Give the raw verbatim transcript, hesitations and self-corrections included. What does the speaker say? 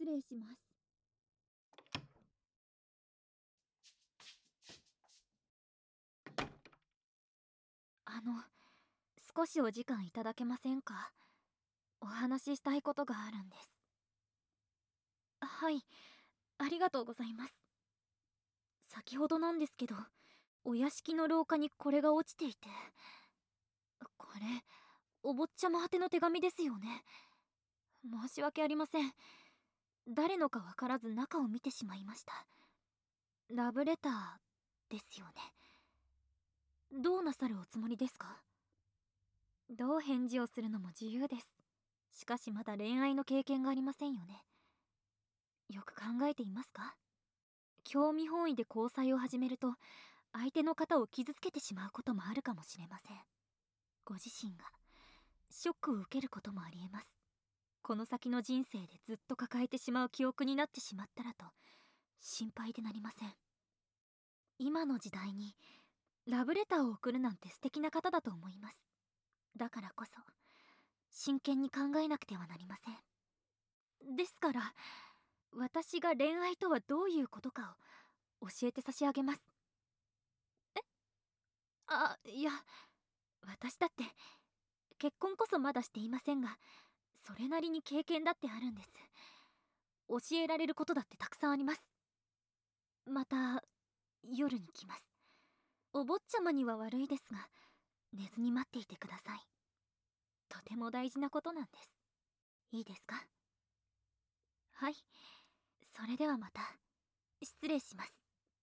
礼します。あの、少しお時間いただけませんか？お話ししたいことがあるんです。はい、ありがとうございます。先ほどなんですけど、お屋敷の廊下にこれが落ちていて、これお坊ちゃま宛ての手紙ですよね。申し訳ありません。誰のかわからず中を見てしまいました。ラブレターですよね。どうなさるおつもりですか？どう返事をするのも自由です。しかしまだ恋愛の経験がありませんよね。よく考えていますか？興味本位で交際を始めると相手の方を傷つけてしまうこともあるかもしれません。ご自身がショックを受けることもありえます。この先の人生でずっと抱えてしまう記憶になってしまったらと心配でなりません。今の時代にラブレターを送るなんて素敵な方だと思います。だからこそ真剣に考えなくてはなりません。ですから私が恋愛とはどういうことかを教えて差し上げます。え？あ、いや、私だって結婚こそまだしていませんが、それなりに経験だってあるんです。教えられることだってたくさんあります。また夜に来ます。お坊ちゃまには悪いですが寝ずに待っていてください。とても大事なことなんです。いいですか？はい、それではまた失礼します。